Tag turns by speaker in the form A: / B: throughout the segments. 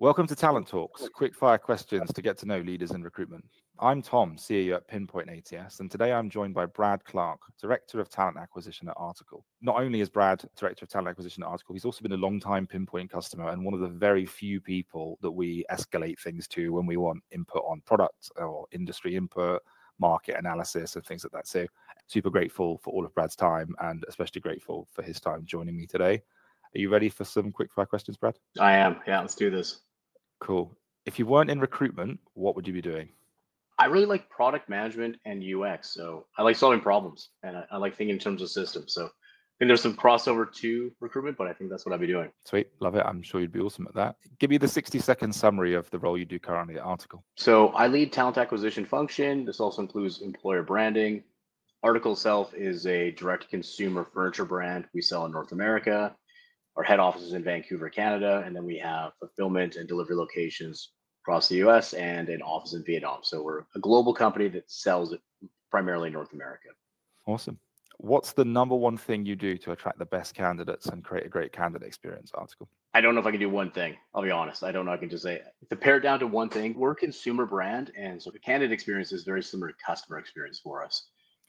A: Welcome to Talent Talks, quick fire questions to get to know leaders in recruitment. I'm Tom, CEO at Pinpoint ATS, and today I'm joined by Brad Clark, Director of Talent Acquisition at Article. Not only is Brad Director of Talent Acquisition at Article, he's also been a long-time Pinpoint customer and one of the very few people that we escalate things to when we want input on product or industry input, market analysis and things like that. So super grateful for all of Brad's time and especially grateful for his time joining me today. Are you ready for some quick fire questions, Brad?
B: I am. Yeah, let's do this.
A: Cool. If you weren't in recruitment, what would you be doing?
B: I really like product management and UX. So I like solving problems and I like thinking in terms of systems. So I think there's some crossover to recruitment, but I think that's what I'd be doing.
A: Sweet. Love it. I'm sure you'd be awesome at that. Give me the 60-second summary of the role you do currently at Article.
B: So I lead talent acquisition function. This also includes employer branding. Article itself is a direct consumer furniture brand we sell in North America. Our head office is in Vancouver, Canada, and then we have fulfillment and delivery locations across the US and an office in Vietnam. So we're a global company that sells it primarily in North America.
A: Awesome. What's the number one thing you do to attract the best candidates and create a great candidate experience, Article?
B: I don't know if I can do one thing. I'll be honest. I don't know. I can just say, to pare it down to one thing, we're a consumer brand. And so the candidate experience is very similar to customer experience for us.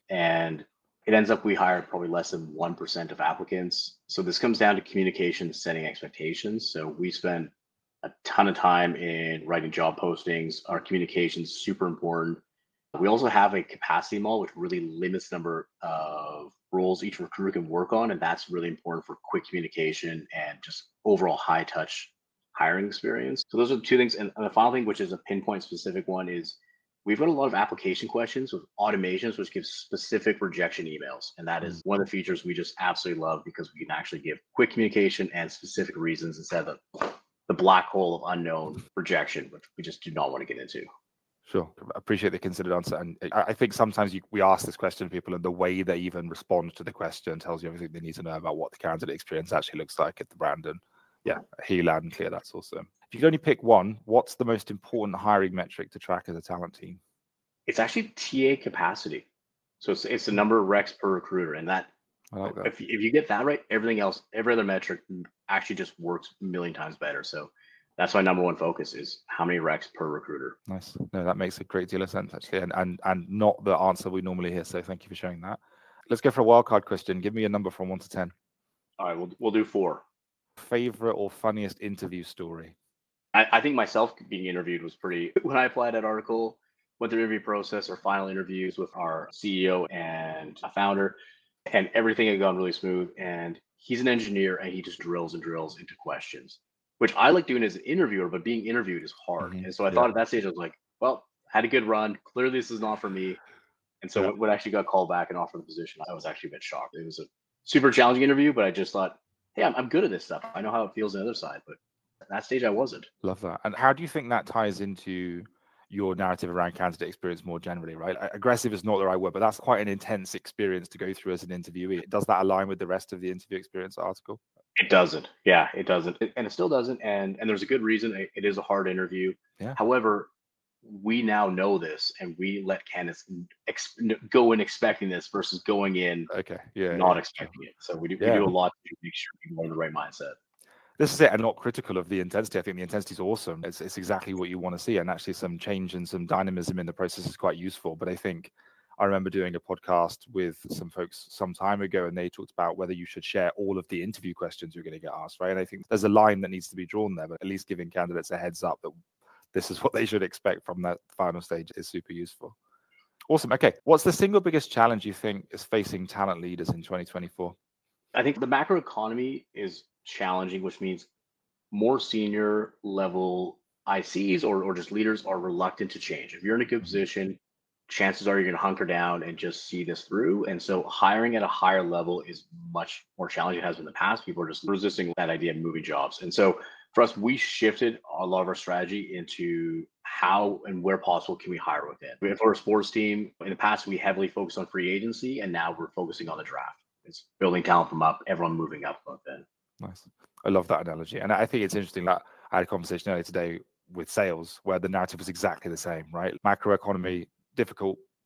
B: And it ends up we hire probably less than 1% of applicants. So this comes down to communication, setting expectations. So we spend a ton of time in writing job postings. Our communication is super important. We also have a capacity model, which really limits the number of roles each recruiter can work on. And that's really important for quick communication and just overall high touch hiring experience. So those are the two things. And the final thing, which is a Pinpoint specific one, is we've got a lot of application questions with automations, which gives specific rejection emails. And that is one of the features we just absolutely love because we can actually give quick communication and specific reasons instead of the black hole of unknown rejection, which we just do not want to get into.
A: Sure. I appreciate the considered answer. And I think sometimes we ask this question to people and the way they even respond to the question tells you everything they need to know about what the candidate experience actually looks like at the brand. And yeah, he loud and clear. That's awesome. If you could only pick one, what's the most important hiring metric to track as a talent team?
B: It's actually TA capacity. So it's the number of recs per recruiter. And that,
A: I like that.
B: if you get that right, everything else, every other metric actually just works a million times better. So that's my number one focus is how many recs per recruiter.
A: Nice. No, that makes a great deal of sense actually, and not the answer we normally hear. So thank you for sharing that. Let's go for a wildcard question. Give me a number from 1 to 10.
B: All right, we'll do 4.
A: Favorite or funniest interview story?
B: I think myself being interviewed was pretty. When I applied at Article, went through the interview process or final interviews with our CEO and a founder, and everything had gone really smooth. And he's an engineer, and he just drills and drills into questions, which I like doing as an interviewer, but being interviewed is hard. And so I thought at that stage, I was like, well, had a good run. Clearly, this is not for me. And so when I actually got called back and offered the position, I was actually a bit shocked. It was a super challenging interview, but I just thought, hey, I'm good at this stuff. I know how it feels on the other side, but at that stage, I wasn't.
A: Love that. And how do you think that ties into your narrative around candidate experience more generally, right? Aggressive is not the right word, but that's quite an intense experience to go through as an interviewee. Does that align with the rest of the interview experience Article?
B: It doesn't. Yeah, it doesn't. And it still doesn't. And there's a good reason. It is a hard interview.
A: Yeah.
B: However, we now know this and we let candidates go in expecting this versus going in not expecting it. So we do a lot to make sure people are in the right mindset.
A: This is it, and not critical of the intensity. I think the intensity is awesome. It's exactly what you want to see, and actually some change and some dynamism in the process is quite useful. But I think I remember doing a podcast with some folks some time ago, and they talked about whether you should share all of the interview questions you're going to get asked, right? And I think there's a line that needs to be drawn there, but at least giving candidates a heads up that this is what they should expect from that final stage is super useful. Awesome. Okay. What's the single biggest challenge you think is facing talent leaders in 2024?
B: I think the macro economy is challenging, which means more senior level ICs or just leaders are reluctant to change. If you're in a good position, chances are you're going to hunker down and just see this through. And so hiring at a higher level is much more challenging than it has been in the past. People are just resisting that idea of moving jobs. And so for us, we shifted a lot of our strategy into how and where possible can we hire within. If we're a sports team, in the past, we heavily focused on free agency, and now we're focusing on the draft. It's building talent from up, everyone moving up then.
A: Nice. I love that analogy. And I think it's interesting that I had a conversation earlier today with sales where the narrative was exactly the same, right? Macroeconomy, difficult,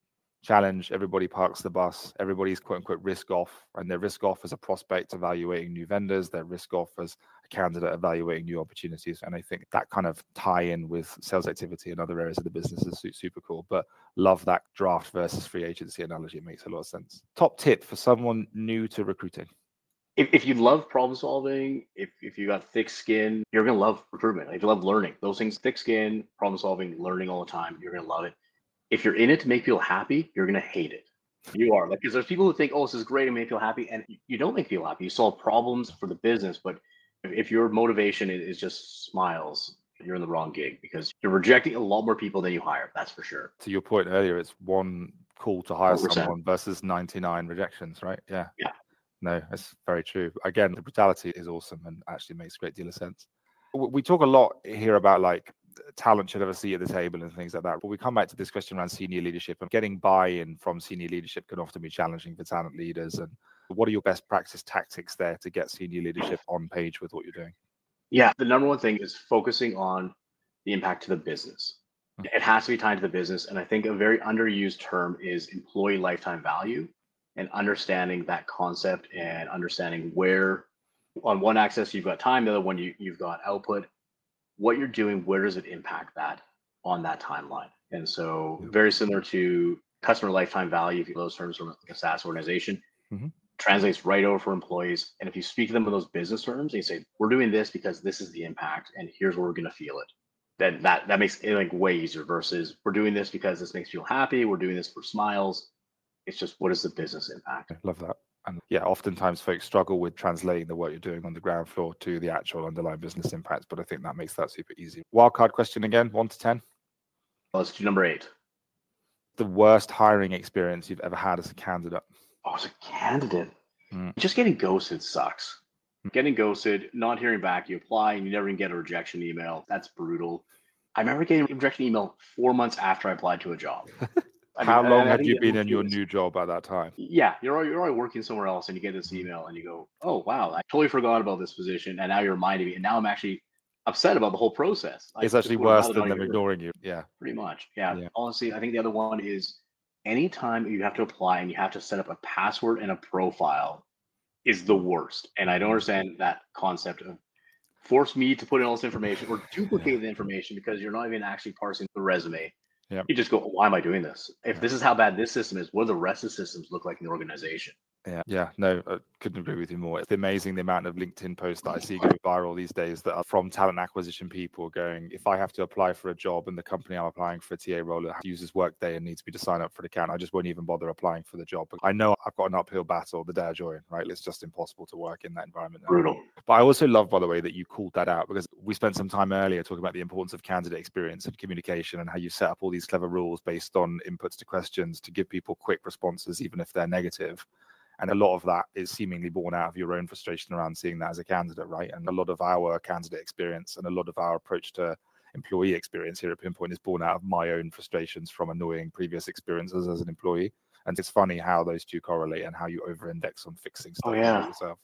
A: challenge, everybody parks the bus, everybody's quote unquote risk off, and they're risk off as a prospect evaluating new vendors, they're risk off as a candidate evaluating new opportunities. And I think that kind of tie in with sales activity and other areas of the business is super cool. But love that draft versus free agency analogy. It makes a lot of sense. Top tip for someone new to recruiting.
B: If you love problem solving, if you got thick skin, you're going to love recruitment. If you love learning, those things, thick skin, problem solving, learning all the time, you're going to love it. If you're in it to make people happy, you're going to hate it. You are, like, because there's people who think, oh, this is great and make people happy. And you don't make people happy. You solve problems for the business. But if your motivation is just smiles, you're in the wrong gig, because you're rejecting a lot more people than you hire. That's for sure.
A: To your point earlier, it's one call to hire
B: 100%.
A: someone versus 99 rejections, right? Yeah.
B: Yeah.
A: No, that's very true. Again, the brutality is awesome and actually makes a great deal of sense. We talk a lot here about like talent should have a seat at the table and things like that. But we come back to this question around senior leadership, and getting buy-in from senior leadership can often be challenging for talent leaders. And what are your best practice tactics there to get senior leadership on page with what you're doing?
B: Yeah, the number one thing is focusing on the impact to the business. It has to be tied to the business. And I think a very underused term is employee lifetime value, and understanding that concept and understanding where on one axis you've got time, the other one you've got output. What you're doing, where does it impact that on that timeline? And so very similar to customer lifetime value, if you those terms from a SaaS organization, translates right over for employees. And if you speak to them in those business terms, and you say, we're doing this because this is the impact and here's where we're going to feel it, then that makes it like way easier versus we're doing this because this makes you happy. We're doing this for smiles. It's just, what is the business impact?
A: I love that. And yeah, oftentimes folks struggle with translating the work you're doing on the ground floor to the actual underlying business impacts, but I think that makes that super easy. Wildcard question again, 1 to 10.
B: Well, let's do number 8.
A: The worst hiring experience you've ever had as a candidate?
B: Oh, as a candidate, just getting ghosted sucks. Getting ghosted, not hearing back, you apply and you never even get a rejection email. That's brutal. I remember getting a rejection email 4 months after I applied to a job.
A: How long had you been in your new job at that time?
B: Yeah, you're already working somewhere else, and you get this email, and you go, "Oh wow, I totally forgot about this position," and now you're reminding me, and now I'm actually upset about the whole process.
A: It's actually worse than them ignoring you. Yeah,
B: pretty much. Yeah. Honestly, I think the other one is anytime you have to apply and you have to set up a password and a profile is the worst. And I don't understand that concept of force me to put in all this information or duplicate the information because you're not even actually parsing the resume.
A: Yeah.
B: You just go, why am I doing this? If this is how bad this system is, what do the rest of the systems look like in the organization?
A: Yeah, no, I couldn't agree with you more. It's amazing the amount of LinkedIn posts that I see go viral these days that are from talent acquisition people going, if I have to apply for a job and the company I'm applying for a TA role uses Workday and needs me to sign up for the account, I just won't even bother applying for the job. I know I've got an uphill battle the day I join, right? It's just impossible to work in that environment.
B: Brutal.
A: But I also love, by the way, that you called that out because we spent some time earlier talking about the importance of candidate experience and communication and how you set up all these clever rules based on inputs to questions to give people quick responses, even if they're negative. And a lot of that is seemingly born out of your own frustration around seeing that as a candidate, right? And a lot of our candidate experience and a lot of our approach to employee experience here at Pinpoint is born out of my own frustrations from annoying previous experiences as an employee. And it's funny how those two correlate and how you over-index on fixing stuff yourself.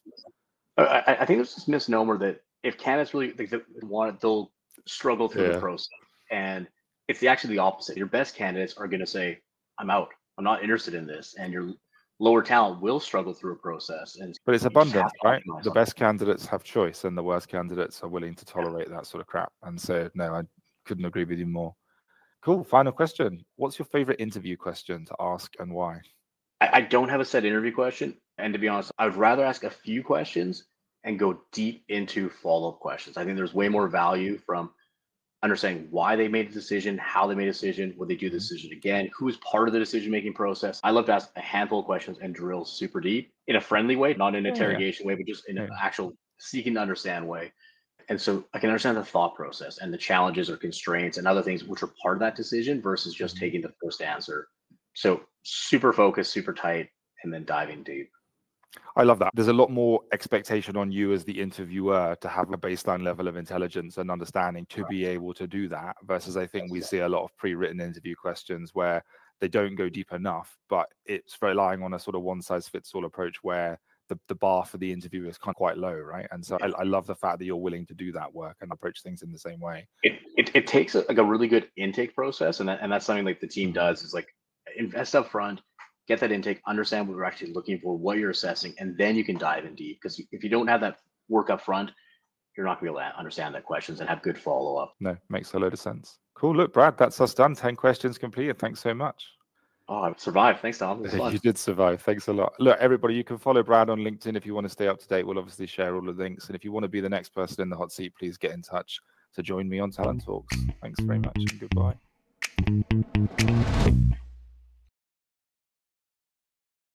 B: I think there's this misnomer that if candidates really want it, they'll struggle through the process. And it's actually the opposite. Your best candidates are going to say, I'm out. I'm not interested in this. And your lower talent will struggle through a process.
A: But it's abundant, right? The best candidates have choice and the worst candidates are willing to tolerate that sort of crap. And so, no, I couldn't agree with you more. Cool. Final question. What's your favorite interview question to ask and why?
B: I don't have a set interview question. And to be honest, I would rather ask a few questions and go deep into follow-up questions. I think there's way more value from understanding why they made a decision, how they made a decision, would they do the decision again, who is part of the decision-making process. I love to ask a handful of questions and drill super deep in a friendly way, not in an interrogation way, but just in an actual seeking to understand way. And so I can understand the thought process and the challenges or constraints and other things which are part of that decision versus just taking the first answer. So super focused, super tight, and then diving deep.
A: I love that. There's a lot more expectation on you as the interviewer to have a baseline level of intelligence and understanding to be able to do that versus I think we see a lot of pre-written interview questions where they don't go deep enough, but it's relying on a sort of one-size-fits-all approach where the bar for the interview is kind of quite low, right? And so I love the fact that you're willing to do that work and approach things in the same way.
B: It takes a really good intake process, and that's something like the team does is like invest up front, get that intake, understand what we're actually looking for, what you're assessing, and then you can dive in deep. Because if you don't have that work up front, you're not going to be able to understand that questions and have good follow-up.
A: No, makes a load of sense. Cool. Look, Brad, that's us done. 10 questions completed. Thanks so much.
B: Oh, I survived. Thanks, Tom. It was fun.
A: You did survive. Thanks a lot. Look, everybody, you can follow Brad on LinkedIn if you want to stay up to date. We'll obviously share all the links. And if you want to be the next person in the hot seat, please get in touch to join me on Talent Talks. Thanks very much and goodbye.